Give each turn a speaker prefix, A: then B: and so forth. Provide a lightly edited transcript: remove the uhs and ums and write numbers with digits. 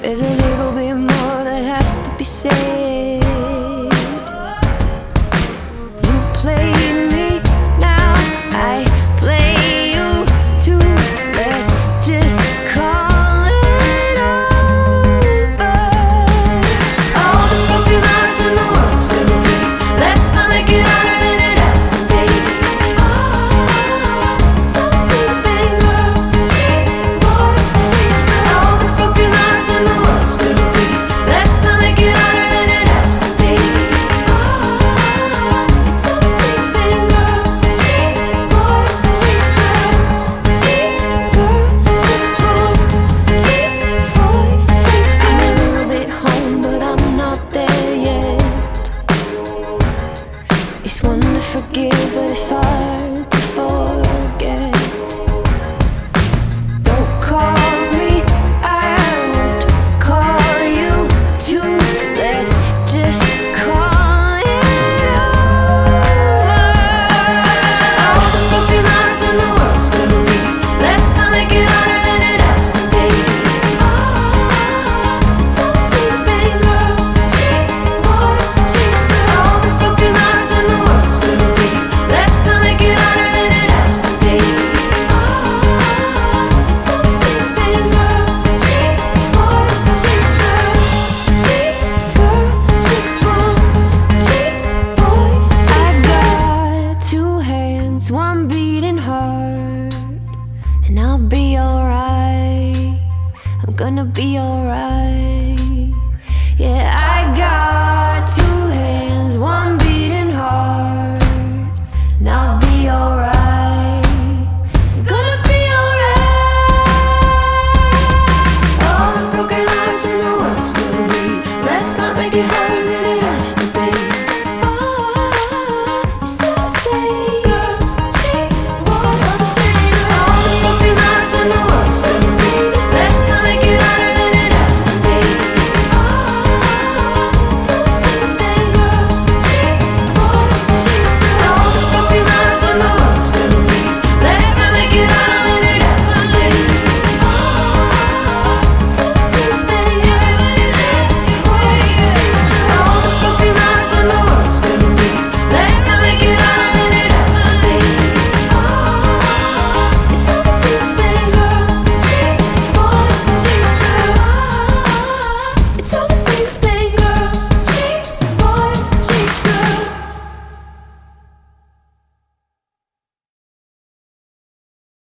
A: There's a little bit more that has to be said. You play me, now I play you too. Let's just call it over. All the broken hearts in the world still beat. Let's not make it harder than it has to be. It's all the same thing, girls chase boys, chase girls. All the broken hearts in the world still beat. Let's not make it harder than it has to be. It's all the same thing, girls chase boys, chase girls. Chase girls, chase boys, chase boys, chase girls. I'm a little bit home, but I'm not there yet. It's one to forgive, but it's hard to forget. Don't call me, I won't call you too. Let's just call it over. All the broken hearts in the world still beat. Let's not make it harder than it has to be. It's all the same thing, girls chase boys, chase girls. All the broken hearts in the world still beat. Let's not make it harder than it has to be. It's all the same thing, girls chase boys, chase girls. Chase girls, chase boys, chase boys, chase girls. I got two hands, one beating hard, and I'll be alright. I'm gonna be alright.